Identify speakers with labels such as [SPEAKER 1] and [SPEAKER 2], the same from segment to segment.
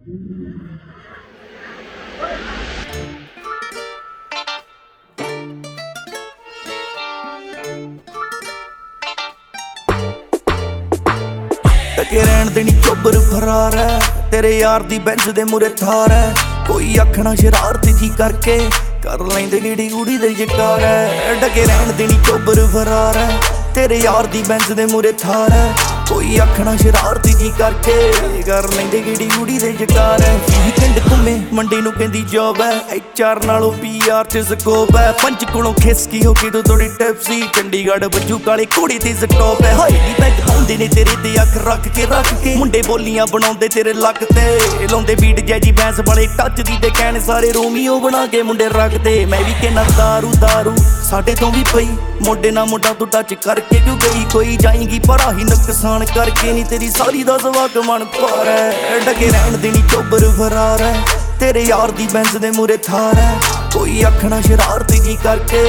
[SPEAKER 1] टके रहन देनी चोबर फरार है, तेरे यार दी बेंच दे मुरे थार है। कोई आखना शरारती थी करके कर लेंदे गीड़ी गुड़ी दे जकार है। टके रहन देनी चोबर फरार है, तेरे यार दी बेंच दे मुरे थार है। कोई आखना शरारती थी करके कर लेंदे गीड़ी गुड़ी दे जकार है। वीकेंड घूमे मंडे नूं कहंदी जॉब है, HR नालों PR च स्कोप है। पंच कोलों खिसकी हो के थोड़ी टैप्सी, चंडीगढ़ बज्जू काले घोड़े ते स्टॉप है। हाई दी बैग पाउंदे ने तेरे ते अख रख के मुंडे बोलियां बनाउंदे तेरे लक ते लाउंदे बीट जैजी बैंस वाले टच दी ते कहण सारे रोमियो बना के मुंडे रखदे। मैं भी कहना दारू दारू साडे तो भी पई, मोडे ना मोडा तू टच करके क्यों गई। कोई जाएगी परा ही नुकसान करके नी, तेरी सारी दा सवाक मन पार है। डगे रहन देनी चोबर फरार है, तेरे यार दी बेंच दे मुरे थार है। कोई आखना शरारती जी करके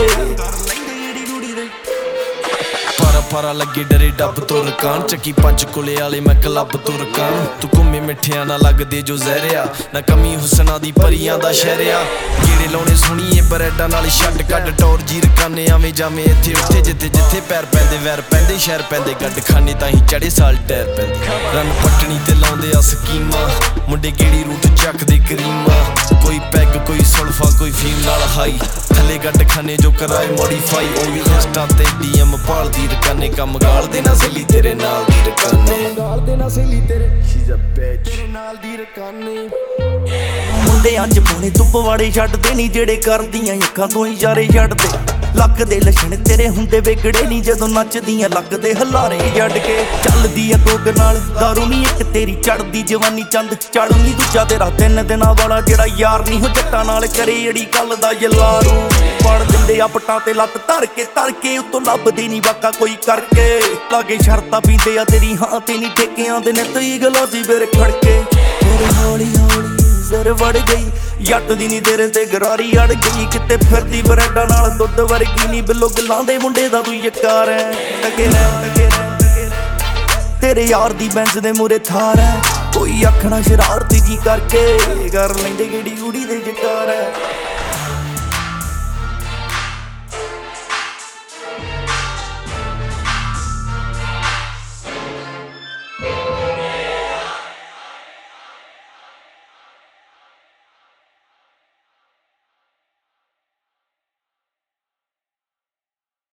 [SPEAKER 2] पारा लगे डरे डब तो रकान चकी पंच कुले आले मैं क्लब तो रकान। तू घूमे मिठिया ना लगदे जो जहरिया, ना कमी हुसना दी परियां दा शहरिया। गेड़े लाने सुनिए बरैडा नाल छड्ड कड्ड टौर जी रकाने आवे जावे इत्थे उत्थे जिथे जिथे पैर पैंदे वैर पैंदे शहर पैंदे गड्ड खाने ताहीं चढ़े साल टैर पैंदे। रन पटनी ते लाउंदे आ स्कीमां, मुंडे गेड़ी रूट चकदे करीमा। कोई पैग कोई सुल्फा कोई फीम नाल हाई, थले गड्ड खाने जो कराए मॉडिफाई। ओ भी इंस्टा ते DM भालदी रकाने कम गाल देना सहेली तेरे नाल दी रकाने। गाल देना सहेली तेरे शीज़ अ बिच तेरे नाल दी रकाने।
[SPEAKER 1] मुंडे अंज पाने तू पवाड़े छड्डदे नी, जेड़े करदियां अखां तो ही यारे छड्डदे। लक दे लछण तेरे हुंदे विगड़े नी, जदों नचदियां लक दे हलारे जड़ के। चलदी आ कोग नाल दारू नी इक तेरी चढ़दी जवानी चंद चढ़ नी दूजा तेरा 3 दिनां वाला जेड़ा यार नी हो जट्टां नाल करे जेड़ी गल दा यलारू। पड़ दिंदे आ पट्टां ते लत्त धर के उत्तों लभदी नी वाका कोई करके। लागे शर्तां पींदे आ तेरी हां ते नी ठेकियां दे नित ही गलासी फिर खड़के। फिर हौली हौली सिर वड़ गई जट दी नी तेरे ते गरारी अड़ गई। किते फिरदी बरैडा नाल दुद्ध वर्गी नी, बिलो गलां दे मुंडे दा तू यकार है। टके तेरे यार दी बेंच दे मुरे थार है। कोई आखना शरारती जी करके कर लेंदे गेड़ी गुड़ी दे जकार है।